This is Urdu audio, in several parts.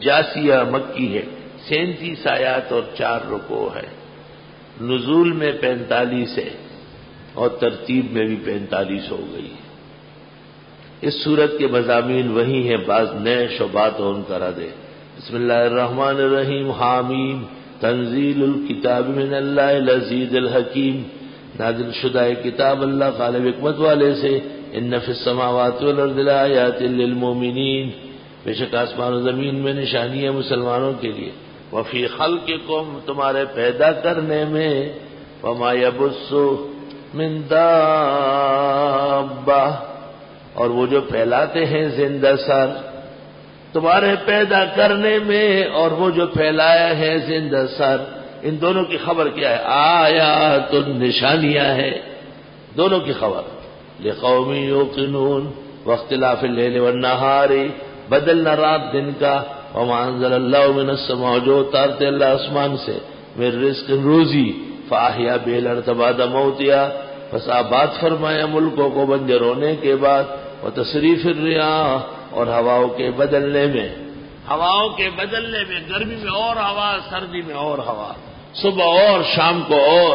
جاسیہ مکی ہے، 37 آیات اور 4 رکوع ہے، نزول میں 45 ہے اور ترتیب میں بھی 45 ہو گئی ہے۔ اس سورت کے مضامین وہی ہیں، بعض نئے شعبات اور ان کرا دے۔ بسم اللہ الرحمن الرحیم، حامیم، تنزیل الکتاب من اللہ العزیز الحکیم، نازل شدہ کتاب اللہ غالب حکمت والے سے، ان فی السماوات والارض لآیات للمؤمنین، بے شک آسمان و زمین میں نشانی ہے مسلمانوں کے لیے، وفی خلقکم، تمہارے پیدا کرنے میں، وما یبث من دابہ، اور وہ جو پھیلاتے ہیں زندہ سر، تمہارے پیدا کرنے میں اور وہ جو پھیلایا ہے زندہ سر، ان دونوں کی خبر کیا ہے؟ آیات، نشانیاں ہیں، دونوں کی خبر۔ لقوم یوقنون، واختلاف اللیل والنہار، بدلنا رات دن کا، وما انزل اللہ من السماء، جو اتارتے اللہ آسمان سے، من رزق، روزی، فاحیا بہ الارض بعد موتہا، بس آباد فرمایا ملکوں کو بنجر ہونے کے بعد، وتصریف الریاح، اور ہواؤں کے بدلنے میں، ہواؤں کے بدلنے میں، گرمی میں اور ہوا، سردی میں اور ہوا، صبح اور شام کو اور،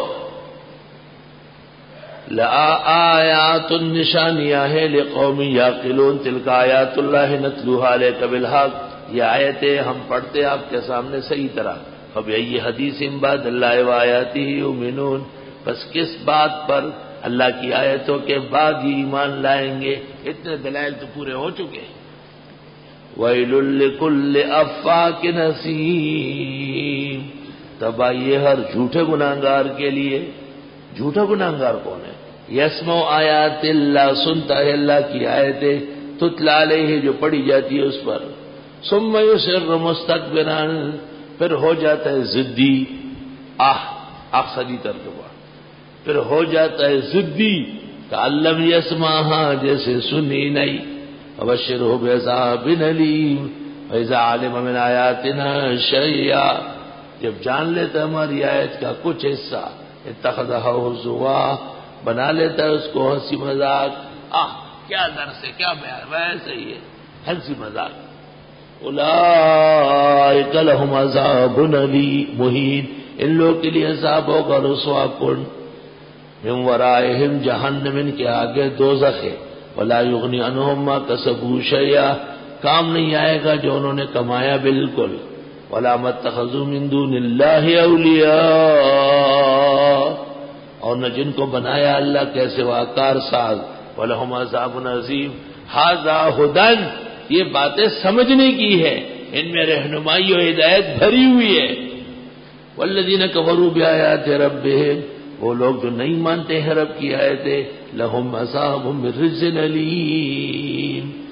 لآیات، نشانیاں ہیں، لقوم یعقلون، تلک آیات اللہ نتلوها علیک بالحق، یہ آیتیں ہم پڑھتے آپ کے سامنے صحیح طرح، فبأی حدیث بعد اللہ وآیاتہ یؤمنون، بس کس بات پر اللہ کی آیتوں کے بعد ہی ایمان لائیں گے؟ اتنے دلائل تو پورے ہو چکے ہیں۔ ویل لکل افاک نسیم، تباہی ہے ہر جھوٹے گناہگار کے لیے۔ جھوٹا گناہگار کون ہے؟ یسمع آیات اللہ، سنتا ہے اللہ کی آیتیں، تتلی علیہ، جو پڑھی جاتی ہے اس پر، ثم یصر مستکبرا، پھر ہو جاتا ہے ضدی، اقصدی ترجمہ، پھر ہو جاتا ہے ضدی، کألم یسمعھا، جیسے سنی نہیں، وبشرہ بعذاب علیم، فإذا علم من آیاتنا شیئا، جب جان لیتا ہماری آیت کا کچھ حصہ، اتخذہ ہزوا، بنا لیتا ہے اس کو ہنسی مذاق، کیا درس ہے، کیا بیان، ویسے ہی ہے، ہنسی مذاق۔ اولئک لہم عذاب مہین، ان لوگوں کے لیے عذاب ہوگا رسوا کن، من ورائہم جہنم، ان کے آگے دوزخ ہے، ولا یغنی عنہم ما کسبوا شیئا، کام نہیں آئے گا جو انہوں نے کمایا بالکل، ولا متخذوا من دون اللہ اولیاء، اور نہ جن کو بنایا اللہ کے سوا کار ساز، ولہم عذاب عظیم۔ ھذا ھدی، یہ باتیں سمجھنے کی ہے، ان میں رہنمائی و ہدایت بھری ہوئی ہے۔ والذین کفروا بآیات ربہم، وہ لوگ جو نہیں مانتے ہیں رب کی آیتیں، لہم عذاب من رجز علیم،